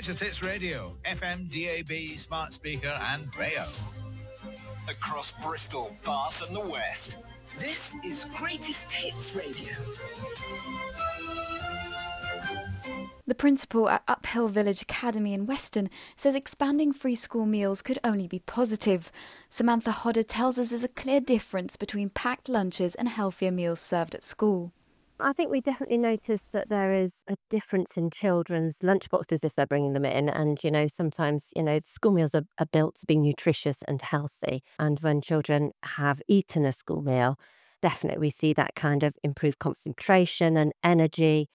Greatest Hits Radio, FM, DAB, smart speaker and Rayo. Across Bristol, Bath and the West. This is Greatest Hits Radio. The principal at Uphill Village Academy in Weston says expanding free school meals could only be positive. Samantha Hodder tells us there's a clear difference between packed lunches and healthier meals served at school. I think we definitely noticed that there is a difference in children's lunchboxes if they're bringing them in. And, sometimes, school meals are built to be nutritious and healthy. And when children have eaten a school meal, definitely we see that kind of improved concentration and energy.